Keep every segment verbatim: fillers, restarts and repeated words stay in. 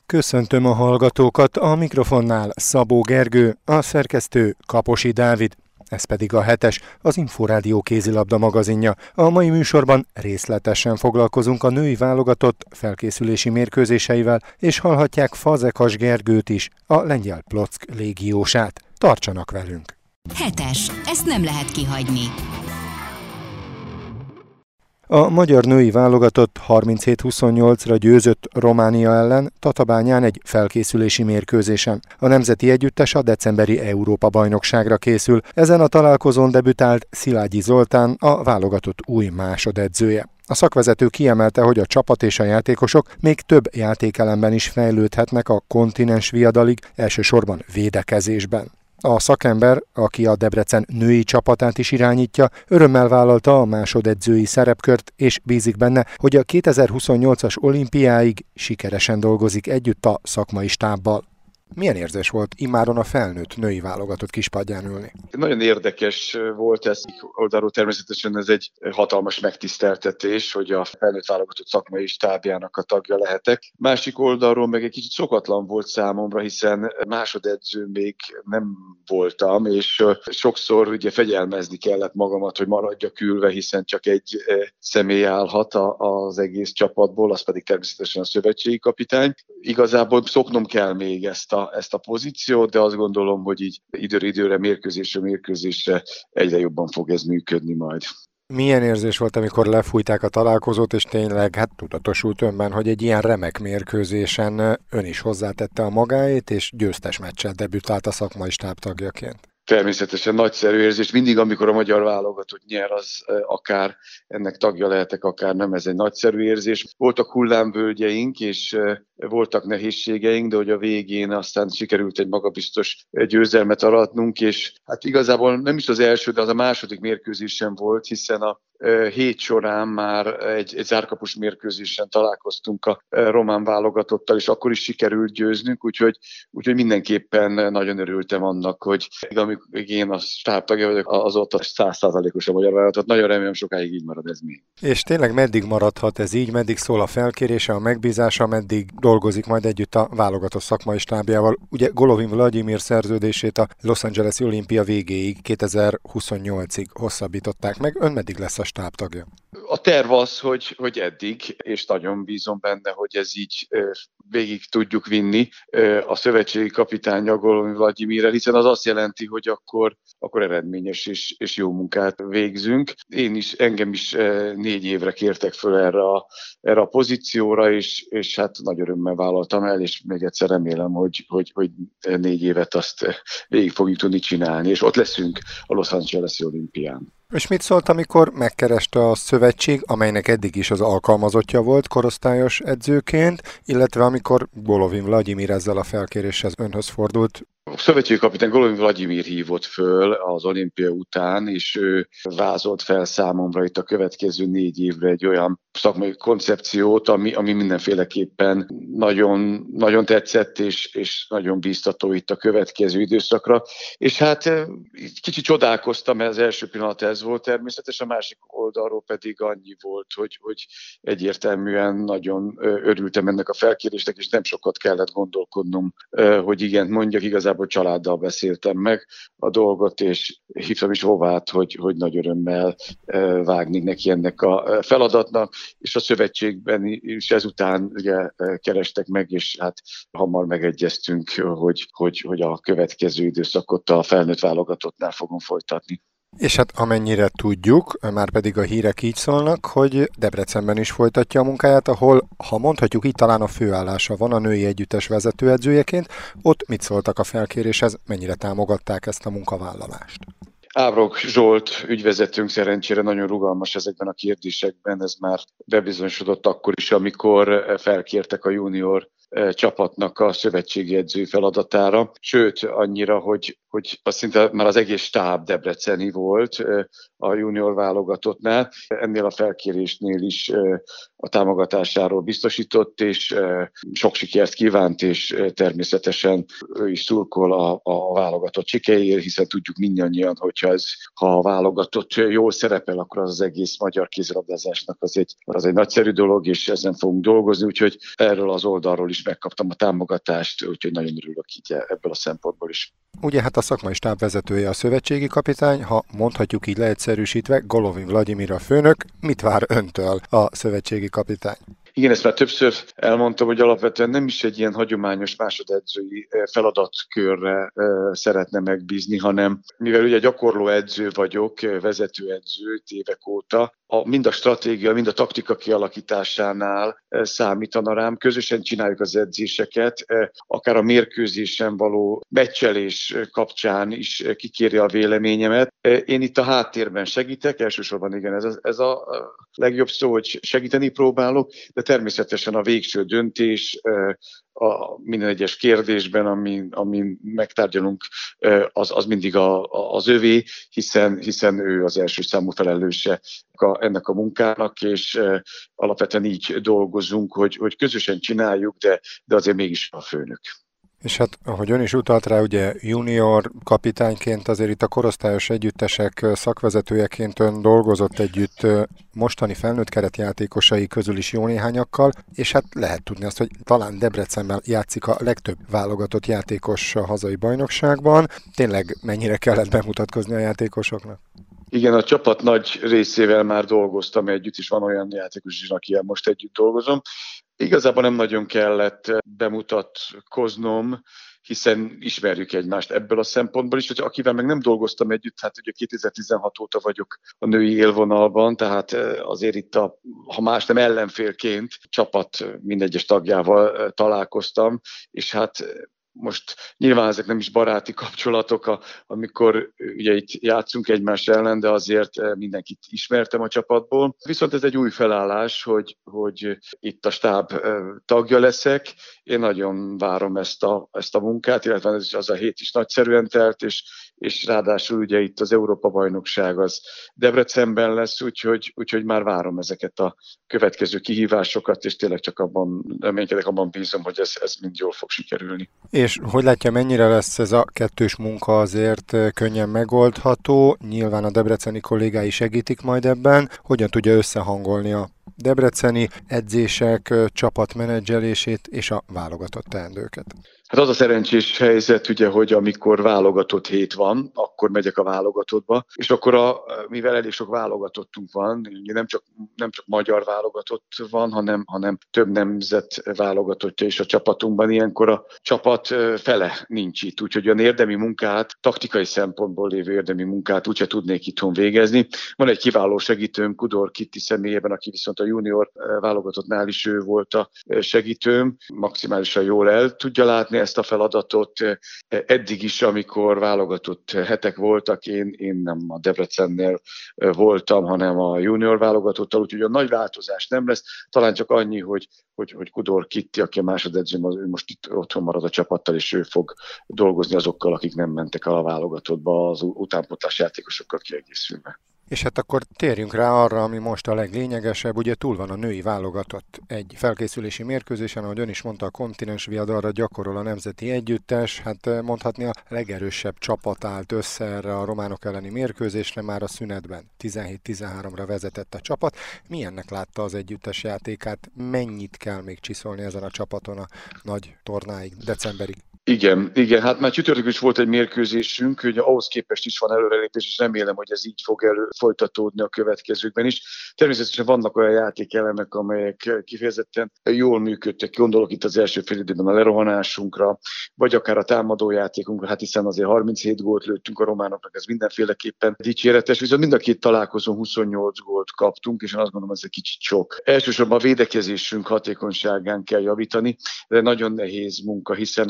Köszöntöm a hallgatókat, a mikrofonnál Szabó Gergő, a szerkesztő Kaposi Dávid, ez pedig a hetes, az Inforádió kézilabda magazinja. A mai műsorban részletesen foglalkozunk a női válogatott felkészülési mérkőzéseivel, és hallhatják Fazekas Gergőt is, a lengyel Plock légiósát. Tartsanak velünk! Hetes, ezt nem lehet kihagyni. A magyar női válogatott harminchét huszonnyolcra győzött Románia ellen Tatabányán egy felkészülési mérkőzésen. A nemzeti együttes a decemberi Európa-bajnokságra készül. Ezen a találkozón debütált Szilágyi Zoltán, a válogatott új másodedzője. A szakvezető kiemelte, hogy a csapat és a játékosok még több játékelemben is fejlődhetnek a kontinens viadalig, elsősorban védekezésben. A szakember, aki a Debrecen női csapatát is irányítja, örömmel vállalta a másodedzői szerepkört, és bízik benne, hogy a kétezer-huszonnyolcas olimpiáig sikeresen dolgozik együtt a szakmai stábbal. Milyen érzés volt immáron a felnőtt női válogatott kispadján ülni? Nagyon érdekes volt ez. Oldalról természetesen ez egy hatalmas megtiszteltetés, hogy a felnőtt válogatott szakmai stábjának a tagja lehetek. Másik oldalról meg egy kicsit szokatlan volt számomra, hiszen másodedző még nem voltam, és sokszor ugye fegyelmezni kellett magamat, hogy maradjak ülve, hiszen csak egy személy állhat az egész csapatból, az pedig természetesen a szövetségi kapitány. Igazából szoknom kell még ezt a, ezt a pozíciót, de azt gondolom, hogy így időre időre, mérkőzésre mérkőzésre egyre jobban fog ez működni majd. Milyen érzés volt, amikor lefújták a találkozót, és tényleg hát tudatosult önben, hogy egy ilyen remek mérkőzésen ön is hozzátette a magáét, és győztes meccsen debütált a szakmai stáb tagjaként? Természetesen nagyszerű érzés. Mindig, amikor a magyar válogatott nyer, az akár ennek tagja lehetek, akár nem, ez egy nagyszerű érzés. Voltak hullámvölgyeink, és voltak nehézségeink, de hogy a végén aztán sikerült egy magabiztos győzelmet aratnunk, és hát igazából nem is az első, de az a második mérkőzésen volt, hiszen a hét során már egy, egy zárkapus mérkőzésen találkoztunk a román válogatottal, és akkor is sikerült győznünk, úgyhogy, úgyhogy mindenképpen nagyon örültem annak, hogy amikor én a stábtagja vagyok, azóta száz százalékos a magyar válogatott. Nagyon remélem, sokáig így marad ez még. És tényleg meddig maradhat ez így, meddig szól a felkérése, a megbízása, meddig dolgozik majd együtt a válogatott szakmai stábjával? Ugye Golovin Vladimir szerződését a Los Angeles-i olimpia végéig, kétezer-huszonnyolcig hosszabbították meg. Ön meddig lesz a stábtagja? A terv az, hogy, hogy eddig, és nagyon bízom benne, hogy ez így végig tudjuk vinni a szövetségi kapitány Golovin Vladimirrel, hiszen az azt jelenti, hogy akkor, akkor eredményes és, és jó munkát végzünk. Én is, engem is négy évre kértek föl erre a, erre a pozícióra, és, és hát nagy örömmel vállaltam el, és még egyszer remélem, hogy, hogy, hogy négy évet azt végig fogjuk tudni csinálni, és ott leszünk a Los Angeles-i olimpián. És mit szólt, amikor megkereste a szövetség, amelynek eddig is az alkalmazottja volt korosztályos edzőként, illetve amikor Golovin Vladimir ezzel a felkéréssel önhöz fordult? A szövetségi kapitány Golovin Vladimir hívott föl az olimpia után, és ő vázolt fel számomra itt a következő négy évre egy olyan szakmai koncepciót, ami, ami mindenféleképpen nagyon, nagyon tetszett, és, és nagyon bíztató itt a következő időszakra. És hát kicsit csodálkoztam, mert az első pillanat ez volt természetesen, a másik oldalról pedig annyi volt, hogy, hogy egyértelműen nagyon örültem ennek a felkérésnek, és nem sokat kellett gondolkodnom, hogy igen, mondjak, igazából családdal beszéltem meg a dolgot, és hívtam is Hovát, hogy, hogy nagy örömmel vágnék neki ennek a feladatnak, és a szövetségben is ezután ugye kerestek meg, és hát hamar megegyeztünk, hogy, hogy, hogy a következő időszakot a felnőtt válogatottnál fogom folytatni. És hát amennyire tudjuk, már pedig a hírek így szólnak, hogy Debrecenben is folytatja a munkáját, ahol, ha mondhatjuk így, talán a főállása van a női együttes vezetőedzőjeként. Ott mit szóltak a felkéréshez, mennyire támogatták ezt a munkavállalást? Ábrok Zsolt ügyvezetőnk szerencsére nagyon rugalmas ezekben a kérdésekben, ez már bebizonyosodott akkor is, amikor felkértek a junior csapatnak a szövetségi edző feladatára. Sőt, annyira, hogy, hogy azt szinte már az egész stáb debreceni volt a junior válogatottnál. Ennél a felkérésnél is a támogatásáról biztosított, és sok sikert kívánt, és természetesen ő is szurkol a, a válogatott sikeréért, hiszen tudjuk mindannyian, hogyha ez, ha a válogatott jól szerepel, akkor az, az egész magyar kézilabdázásnak az egy, az egy nagyszerű dolog, és ezen fogunk dolgozni, úgyhogy erről az oldalról is megkaptam a támogatást, úgyhogy nagyon örülök így ebből a szempontból is. Ugye hát a szakmai stáb vezetője a szövetségi kapitány, ha mondhatjuk így leegyszerűsítve, Golovin Vladimir a főnök. Mit vár öntől a szövetségi kapitány? Igen, ezt már többször elmondtam, hogy alapvetően nem is egy ilyen hagyományos másodedzői feladatkörre szeretne megbízni, hanem mivel ugye gyakorló edző vagyok, vezetőedző évek óta, a, mind a stratégia, mind a taktika kialakításánál számítana rám. Közösen csináljuk az edzéseket, akár a mérkőzésen való meccselés kapcsán is kikéri a véleményemet. Én itt a háttérben segítek, elsősorban igen, ez a, ez a legjobb szó, hogy segíteni próbálok, de természetesen a végső döntés a minden egyes kérdésben, ami, ami megtárgyalunk, az, az mindig a, az övé, hiszen, hiszen ő az első számú felelőse ennek a munkának, és alapvetően így dolgozunk, hogy, hogy közösen csináljuk, de, de azért mégis a főnök. És hát, ahogy ön is utalt rá, ugye junior kapitányként azért itt a korosztályos együttesek szakvezetőjeként ön dolgozott együtt mostani felnőtt keretjátékosai közül is jó néhányakkal, és hát lehet tudni azt, hogy talán Debrecenben játszik a legtöbb válogatott játékos a hazai bajnokságban. Tényleg mennyire kellett bemutatkozni a játékosoknak? Igen, a csapat nagy részével már dolgoztam együtt, és van olyan játékos is, akivel most együtt dolgozom. Igazából nem nagyon kellett bemutatkoznom, hiszen ismerjük egymást ebből a szempontból is, hogy akivel meg nem dolgoztam együtt, hát ugye kétezer-tizenhat óta vagyok a női élvonalban, tehát azért itt, a, ha más nem ellenfélként csapat mindegyes tagjával találkoztam, és hát most nyilván ezek nem is baráti kapcsolatok, amikor ugye itt játszunk egymás ellen, de azért mindenkit ismertem a csapatból. Viszont ez egy új felállás, hogy, hogy itt a stáb tagja leszek. Én nagyon várom ezt a, ezt a munkát, illetve az a hét is nagyszerűen telt, és, és ráadásul ugye itt az Európa-bajnokság az Debrecenben lesz, úgyhogy, úgyhogy már várom ezeket a következő kihívásokat, és tényleg csak abban reménykedek, abban bízom, hogy ez, ez mind jól fog sikerülni. És hogy látja, mennyire lesz ez a kettős munka azért könnyen megoldható? Nyilván a debreceni kollégái segítik majd ebben. Hogyan tudja összehangolni a debreceni edzések, csapatmenedzselését és a válogatott teendőket? Hát az a szerencsés helyzet, ugye, hogy amikor válogatott hét van, akkor megyek a válogatottba, és akkor a, mivel elég sok válogatottunk van, nem csak, nem csak magyar válogatott van, hanem, hanem több nemzet válogatottja is a csapatunkban, ilyenkor a csapat fele nincs itt, úgyhogy olyan érdemi munkát, taktikai szempontból lévő érdemi munkát úgyse tudnék itthon végezni. Van egy kiváló segítőm, Kudor Kitti személyében, aki viszont a junior válogatottnál is ő volt a segítőm, maximálisan jól el tudja látni ezt a feladatot. Eddig is, amikor válogatott hetek voltak, én, én nem a Debrecennél voltam, hanem a junior válogatottal, úgyhogy a nagy változás nem lesz. Talán csak annyi, hogy, hogy, hogy Kudor Kitti, aki a másodedzőm, az, ő most itt otthon marad a csapattal, és ő fog dolgozni azokkal, akik nem mentek el a válogatottba, az utánpótlás játékosokkal kiegészülve. És hát akkor térjünk rá arra, ami most a leglényegesebb, ugye túl van a női válogatott egy felkészülési mérkőzésen, ahogy ön is mondta, a kontinens viadalra gyakorol a nemzeti együttes, hát mondhatni a legerősebb csapat állt össze erre a románok elleni mérkőzésre, már a szünetben tizenhét tizenháromra vezetett a csapat. Milyennek látta az együttes játékát, mennyit kell még csiszolni ezen a csapaton a nagy tornáig, decemberig? Igen, igen, hát már csütörtök is volt egy mérkőzésünk, hogy ahhoz képest is van előrelépés, és remélem, hogy ez így fog elő folytatódni a következőkben is. Természetesen vannak olyan játékelemek, amelyek kifejezetten jól működtek, gondolok itt az első fél időben a lerohanásunkra, vagy akár a támadójátékunkra, hát hiszen azért harminchét gólt lőttünk a románoknak, ez mindenféleképpen dicséretes, viszont mind a két találkozón huszonnyolc gólt kaptunk, és én azt gondolom, ez egy kicsit sok. Elsősorban a védekezésünk hatékonyságán kell javítani, de nagyon nehéz munka, hiszen a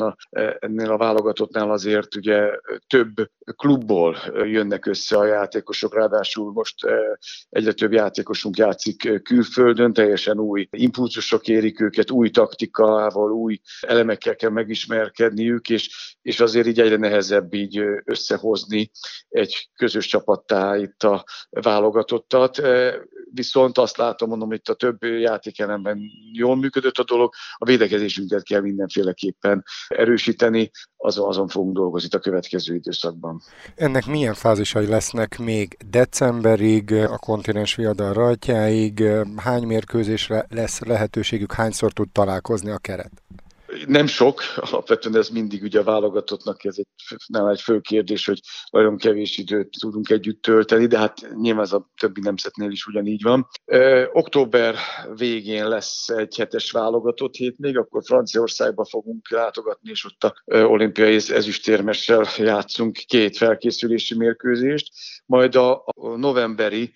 ennél a válogatottnál azért ugye több klubból jönnek össze a játékosok, ráadásul most egyre több játékosunk játszik külföldön, teljesen új impulzusok érik őket, új taktikával, új elemekkel kell megismerkedniük, és, és azért így egyre nehezebb így összehozni egy közös csapattá itt a válogatottat. Viszont azt látom, mondom, itt a több játékelemben jól működött a dolog, a védekezésünket kell mindenféleképpen erősíteni, azon, azon fogunk dolgozni a következő időszakban. Ennek milyen fázisai lesznek még decemberig, a kontinens viadal rajtjáig? Hány mérkőzésre lesz lehetőségük, hányszor tud találkozni a keret? Nem sok, alapvetően ez mindig ugye a válogatottnak ez egy, nem egy fő kérdés, hogy nagyon kevés időt tudunk együtt tölteni, de hát nyilván ez a többi nemzetnél is ugyanígy van. Ö, október végén lesz egy hetes válogatott hét még, akkor Franciaországba fogunk látogatni, és ott a olimpiai ezüstérmessel játszunk két felkészülési mérkőzést, majd a, a novemberi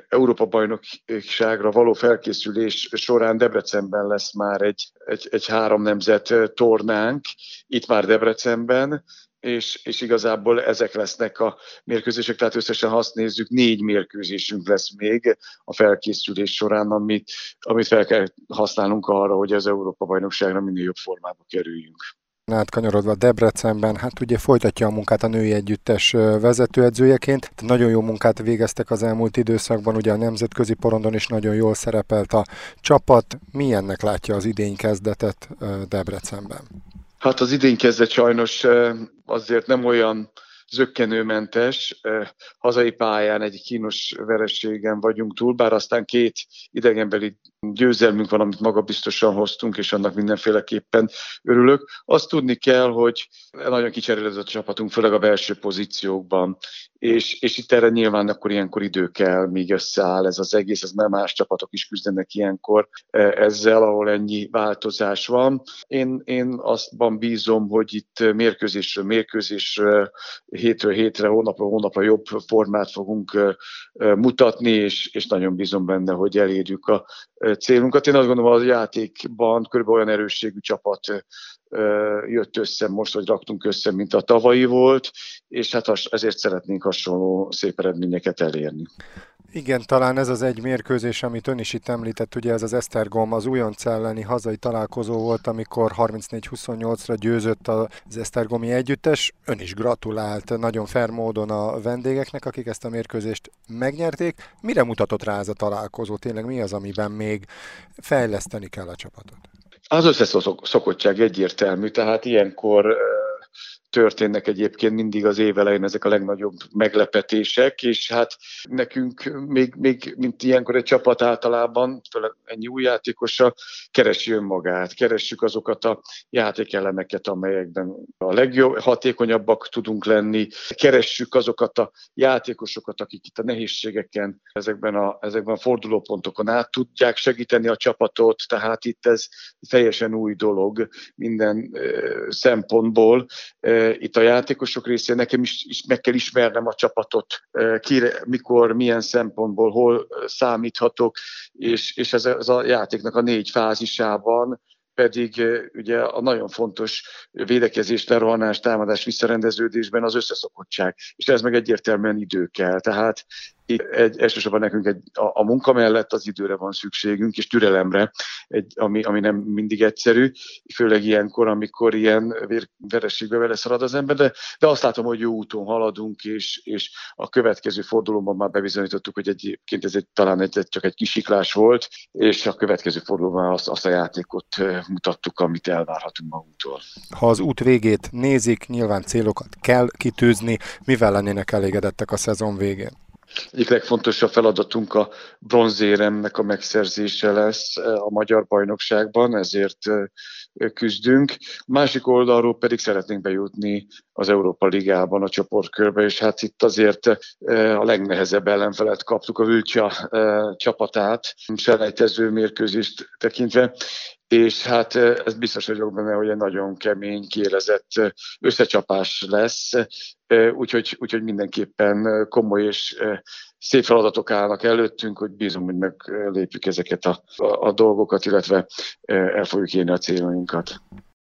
Európa-bajnokságra való felkészülés során Debrecenben lesz már egy, egy, egy három nemzet tornánk, itt már Debrecenben, és, és igazából ezek lesznek a mérkőzések, tehát összesen ha azt nézzük, négy mérkőzésünk lesz még a felkészülés során, amit, amit fel kell használnunk arra, hogy az Európa-bajnokságra minél jobb formába kerüljünk. Átkanyarodva Debrecenben, hát ugye folytatja a munkát a női együttes vezetőedzőjeként. Nagyon jó munkát végeztek az elmúlt időszakban, ugye a nemzetközi porondon is nagyon jól szerepelt a csapat. Milyennek látja az idény kezdetet Debrecenben? Hát az idény kezdet sajnos azért nem olyan zökkenőmentes, hazai pályán egy kínos vereségen vagyunk túl, bár aztán két idegenbeli győzelmünk van, amit magabiztosan hoztunk, és annak mindenféleképpen örülök. Azt tudni kell, hogy nagyon kicserélődött a csapatunk, főleg a belső pozíciókban, és, és itt erre nyilván akkor ilyenkor idő kell, míg összeáll ez az egész, ez már más csapatok is küzdenek ilyenkor ezzel, ahol ennyi változás van. Én, én aztban bízom, hogy itt mérkőzésről mérkőzésről, hétről hétre, hónapról hónapra jobb formát fogunk mutatni, és, és nagyon bízom benne, hogy elérjük a célunkat. Én azt gondolom, hogy a játékban körülbelül olyan erősségű csapat jött össze most, hogy raktunk össze, mint a tavalyi volt, és hát ezért szeretnénk hasonló szép eredményeket elérni. Igen, talán ez az egy mérkőzés, amit ön is itt említett, ugye ez az Esztergom, az újonc elleni hazai találkozó volt, amikor harmincnégy huszonnyolcra győzött az esztergomi együttes. Ön is gratulált nagyon fair módon a vendégeknek, akik ezt a mérkőzést megnyerték. Mire mutatott rá ez a találkozó? Tényleg mi az, amiben még fejleszteni kell a csapatot? Az összeszokottság egyértelmű, tehát ilyenkor történnek egyébként mindig az év elején ezek a legnagyobb meglepetések, és hát nekünk még, még mint ilyenkor egy csapat általában, főleg ennyi új játékossal, keresi önmagát, keressük azokat a játékelemeket, amelyekben a legjobb, hatékonyabbak tudunk lenni, keressük azokat a játékosokat, akik itt a nehézségeken, ezekben a, ezekben a fordulópontokon át tudják segíteni a csapatot, tehát itt ez teljesen új dolog minden uh, szempontból. Uh, Itt a játékosok részén nekem is, is meg kell ismernem a csapatot, kire, mikor, milyen szempontból, hol számíthatok, és, és ez, ez a játéknak a négy fázisában pedig ugye a nagyon fontos védekezés, lerohanás, támadás, visszarendeződésben az összeszokottság, és ez meg egyértelműen idő kell. Tehát itt egy, elsősorban nekünk egy, a, a munka mellett az időre van szükségünk, és türelemre, egy, ami, ami nem mindig egyszerű, főleg ilyenkor, amikor ilyen vereségbe vele szalad az ember, de, de azt látom, hogy jó úton haladunk, és, és a következő fordulóban már bebizonyítottuk, hogy egyébként ez egy, talán egy, csak egy kisiklás volt, és a következő fordulóban azt, azt a játékot mutattuk, amit elvárhatunk magunktól. Ha az út végét nézik, nyilván célokat kell kitűzni, mivel lennének elégedettek a szezon végén? Egyik legfontosabb feladatunk a bronzéremnek a megszerzése lesz a magyar bajnokságban, ezért küzdünk. A másik oldalról pedig szeretnénk bejutni az Európa Ligában a csoportkörbe, és hát itt azért a legnehezebb ellenfelet kaptuk, a Vülcsa csapatát, selejtező mérkőzést tekintve, és hát ez biztos vagyok benne, hogy egy nagyon kemény, kiélezett összecsapás lesz, úgyhogy, úgyhogy mindenképpen komoly és szép feladatok állnak előttünk, hogy bízom, hogy meglépjük ezeket a, a, a dolgokat, illetve el fogjuk érni a céljainkat.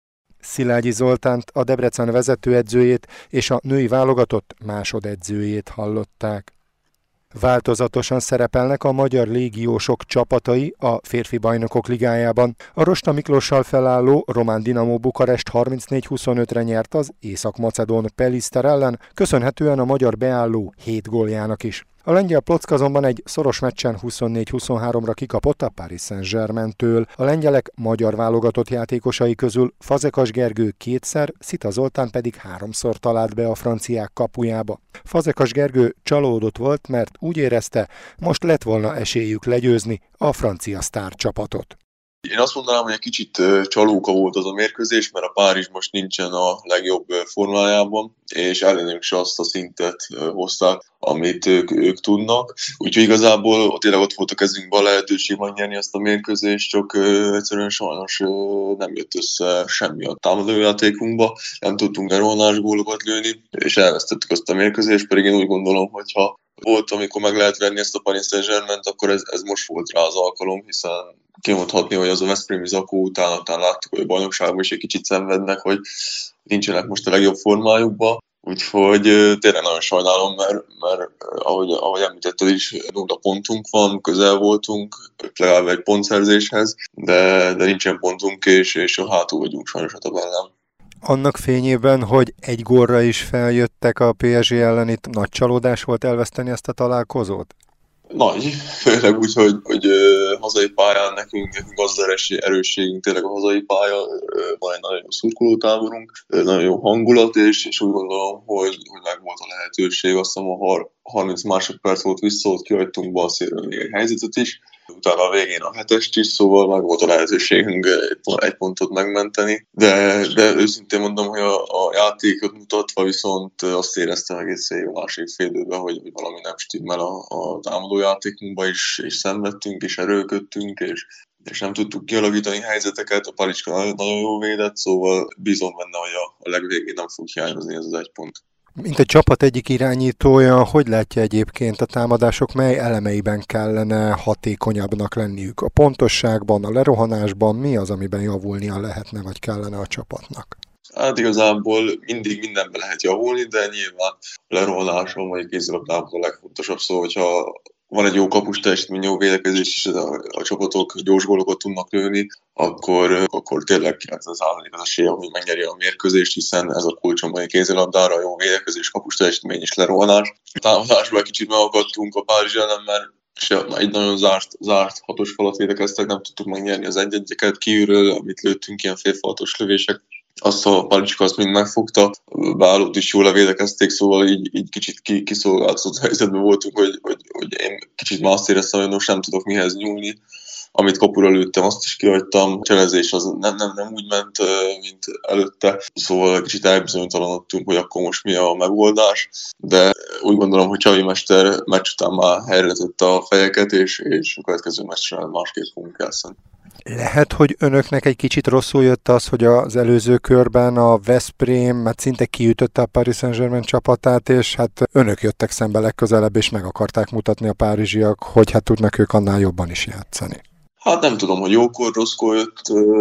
Szilágyi Zoltánt, a Debrecen vezetőedzőjét és a női válogatott másodedzőjét hallották. Változatosan szerepelnek a magyar légiósok csapatai a férfi bajnokok ligájában. A Rosta Miklóssal felálló román Dinamo Bukarest harmincnégy huszonötre nyert az észak-macedón Peliszter ellen, köszönhetően a magyar beálló hét góljának is. A lengyel Plock azonban egy szoros meccsen huszonnégy huszonháromra kikapott a Paris Saint-Germaintől. A lengyelek magyar válogatott játékosai közül Fazekas Gergő kétszer, Szita Zoltán pedig háromszor talált be a franciák kapujába. Fazekas Gergő csalódott volt, mert úgy érezte, most lett volna esélyük legyőzni a francia sztárcsapatot. Én azt mondanám, hogy egy kicsit csalóka volt az a mérkőzés, mert a Párizs most nincsen a legjobb formájában, és ellenünk se azt a szintet hozták, amit ők, ők tudnak. Úgyhogy igazából tényleg ott volt a kezünkben a lehetőség megnyerni ezt a mérkőzést, csak egyszerűen sajnos nem jött össze semmi a támadójátékunkba, nem tudtunk erővonás gólokat lőni, és elvesztettük azt a mérkőzést, pedig én úgy gondolom, hogyha volt, amikor meg lehet venni ezt a Paris Saint-Germaint, akkor ez, ez most volt rá az alkalom, hiszen kimondhatni, hogy az a Veszprémi Zakó után, után láttuk, hogy a bajnokságban is egy kicsit szenvednek, hogy nincsenek most a legjobb formájukban. Úgyhogy tényleg nagyon sajnálom, mert, mert ahogy, ahogy említetted is, nulla pontunk van, közel voltunk, legalább egy pontszerzéshez, de, de nincsen pontunk, és, és a hátul vagyunk sajnos a tabellán. Annak fényében, hogy egy gólra is feljöttek a pé es gé ellen, itt nagy csalódás volt elveszteni ezt a találkozót? Nagy, főleg úgy, hogy, hogy uh, hazai pályán nekünk, nekünk gazda erősségünk, tényleg a hazai pálya, uh, van egy nagyon jó szurkolótáborunk, uh, nagyon jó hangulat, és, és úgy gondolom, hogy, hogy meg volt a lehetőség, azt hiszem a har- harminc másodperc volt vissza, ott kihagytunk bal szélről még egy helyzetet is, utána a végén a hetest is, szóval meg volt a lehetőségünk egy pontot megmenteni, de, de őszintén mondom, hogy a, a játékot mutatva viszont azt éreztem egészen a másik fél időben, hogy, hogy valami nem stimmel a, a támadó játékunkba is, és szenvedtünk, és erőlködtünk, és, és nem tudtuk kialakítani helyzeteket, a Palicska nagyon, nagyon jó védett, szóval bízom benne, hogy a, a legvégén nem fog hiányozni ez az egy pont. Mint egy csapat egyik irányítója, hogy látja egyébként a támadások, mely elemeiben kellene hatékonyabbnak lenniük? A pontosságban, a lerohanásban mi az, amiben javulnia lehetne, vagy kellene a csapatnak? Hát igazából mindig mindenben lehet javulni, de nyilván a lerohanáson vagy kézilabdában a legfontosabb szó, hogyha van egy jó kapus teljesítmény, jó védekezés, és a, a csapatok gyors gólokat tudnak lőni, akkor, akkor tényleg kilencven százalék az esélye, hogy megnyeri a mérkőzést, hiszen ez a kulcs a mai kézilabdára, jó védekezés, kapus teljesítmény és lerohanás. A támadásban egy kicsit megakadtunk a Párizs ellen, mert se, egy nagyon zárt, zárt hatos falat védekeztek, nem tudtuk megnyerni az egy-egyeket kívülről, amit lőttünk, ilyen félfalatos lövések. Azt a Palicska azt mind megfogta, beállót is jól levédekezték, szóval így, így kicsit kiszolgáltatott helyzetben voltunk, hogy, hogy, hogy én kicsit már azt éreztem, hogy most nem tudok mihez nyúlni. Amit kapura lőttem, azt is kihagytam. A cselezés az nem, nem, nem úgy ment, mint előtte, szóval kicsit elbizonytalanodtunk, hogy akkor most mi a megoldás, de úgy gondolom, hogy Csavi mester meccs után már helyre tette a fejeket, és, és a következő meccsre másképp fogunk játszani. Lehet, hogy önöknek egy kicsit rosszul jött az, hogy az előző körben a Veszprém mert szinte kiütötte a Paris Saint-Germain csapatát, és hát önök jöttek szembe legközelebb, és meg akarták mutatni a párizsiak, hogy hát tudnak ők annál jobban is játszani. Hát nem tudom, hogy jókor, rosszkor jött.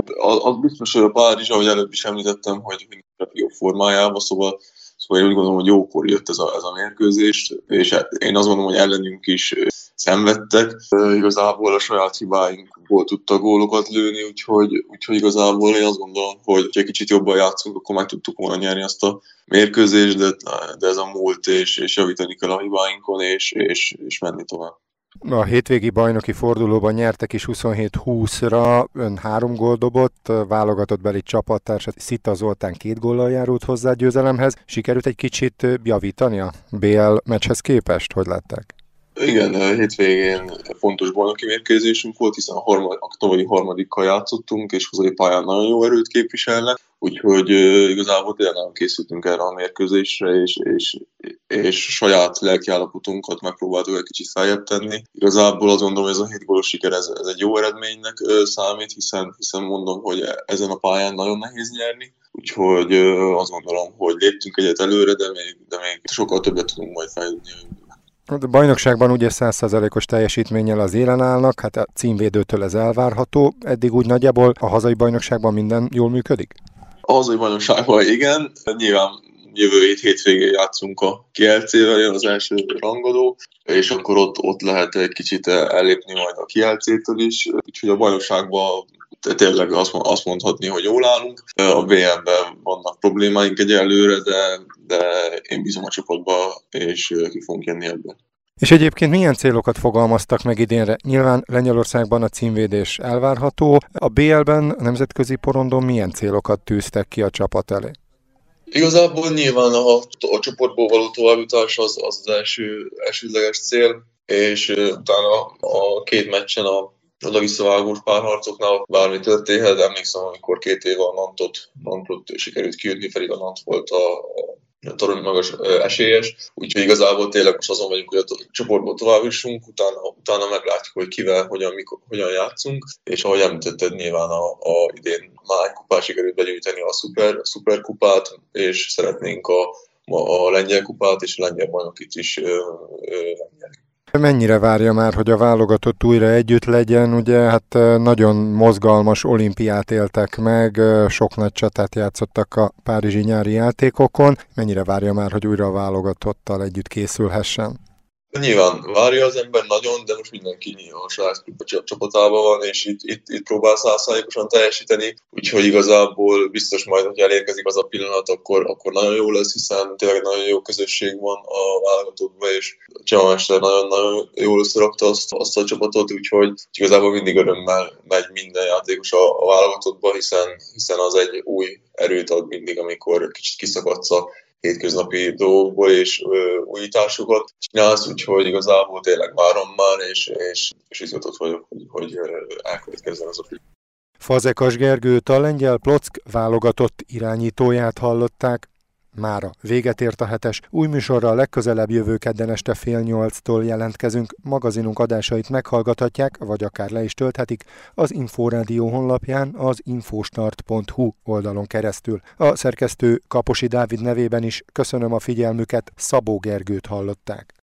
Az biztos, hogy a Párizs, ahogy előbb is említettem, hogy jobb formájában, szóval, szóval én úgy gondolom, hogy jókor jött ez a, ez a mérkőzés, és én azt gondolom, hogy ellenünk is szenvedtek. Igazából a saját hibáinkból tudtak gólokat lőni, úgyhogy, úgyhogy igazából én azt gondolom, hogy egy kicsit jobban játszunk, akkor meg tudtuk volna nyerni azt a mérkőzést, de, de ez a múlt, és, és javítani kell a hibáinkon, és, és, és menni tovább. A hétvégi bajnoki fordulóban nyertek is huszonhét húszra, ön három gól dobott, válogatott beli csapattárs Szita Zoltán két góllal járult hozzá győzelemhez. Sikerült egy kicsit javítani a bé el meccshez képest? Hogy látták? Igen, hétvégén fontos bajnoki mérkőzésünk volt, hiszen a, harmad, a tavalyi harmadikkal játszottunk, és hazai pályán nagyon jó erőt képviselnek, úgyhogy igazából tényleg nagyon készültünk erre a mérkőzésre, és, és, és saját lelkiállapotunkat megpróbáltuk egy kicsit feljebb tenni. Igazából azt gondolom, hogy ez a hét gólos siker, ez, ez egy jó eredménynek számít, hiszen, hiszen mondom, hogy ezen a pályán nagyon nehéz nyerni, úgyhogy azt gondolom, hogy léptünk egyet előre, de még, de még sokkal többet tudunk majd fejlődni. A bajnokságban ugye száz százalékos teljesítménnyel az élen állnak, hát a címvédőtől ez elvárható. Eddig úgy nagyjából a hazai bajnokságban minden jól működik? A hazai bajnokságban igen, nyilván jövő hét hétvégén játszunk a Kielcével, jön az első rangadó, és akkor ott, ott lehet egy kicsit ellépni majd a Kielcétől is, úgyhogy a bajnokságban tényleg azt mondhatni, hogy jól állunk. A bé em-ben vannak problémáink egyelőre, de, de én bízom a csapatba, és ki fogunk jönni ebbe. És egyébként milyen célokat fogalmaztak meg idénre? Nyilván Lengyelországban a címvédés elvárható. A bé el-ben, a nemzetközi porondon milyen célokat tűztek ki a csapat elé? Igazából nyilván a, a csoportból való továbbjutás az az, az első, elsődleges cél, és utána a két meccsen a oda-visszavágós párharcoknál bármi történhet. Emlékszem, amikor két éve a Nantot, Nantot sikerült kijutni, pedig a Nant volt a, a torony magas esélyes, úgyhogy igazából tényleg most azon vagyunk, hogy a csoportból tovább jussunk, utána, utána meglátjuk, hogy kivel, hogyan, mikor, hogyan játszunk, és ahogy említetted, nyilván a, a idén már egy kupát sikerült begyűjteni, a szuper, a szuperkupát, és szeretnénk a, a, a lengyel kupát és a lengyel bajnokit is ö, ö, lengyelni. Mennyire várja már, hogy a válogatott újra együtt legyen? Ugye hát nagyon mozgalmas olimpiát éltek meg, sok nagy csatát játszottak a párizsi nyári játékokon. Mennyire várja már, hogy újra a válogatottal együtt készülhessen? Nyilván várja az ember nagyon, de most mindenki nyilván a saját csapatában van, és itt, itt, itt próbál százszázalékosan teljesíteni, úgyhogy igazából biztos majd, hogy elérkezik az a pillanat, akkor, akkor nagyon jó lesz, hiszen tényleg nagyon jó közösség van a válogatottban, és Csaba mester nagyon-nagyon jól összerakta azt, azt a csapatot, úgyhogy igazából mindig örömmel megy minden játékos a, a válogatottba, hiszen, hiszen az egy új erőt ad mindig, amikor kicsit kiszakadsz a hétköznapi dolgokból és ö, újításokat csinálsz, úgyhogy igazából tényleg várom már, és, és, és izgatott vagyok, hogy, hogy elkövetkezzen az a film. Fazekas Gergőt, a lengyel Plock válogatott irányítóját hallották. Mára véget ért a hetes. Új műsorral legközelebb jövő kedden este fél nyolctól jelentkezünk. Magazinunk adásait meghallgathatják, vagy akár le is tölthetik az Inforádió honlapján, az infostart pont hu oldalon keresztül. A szerkesztő Kaposi Dávid nevében is köszönöm a figyelmüket, Szabó Gergőt hallották.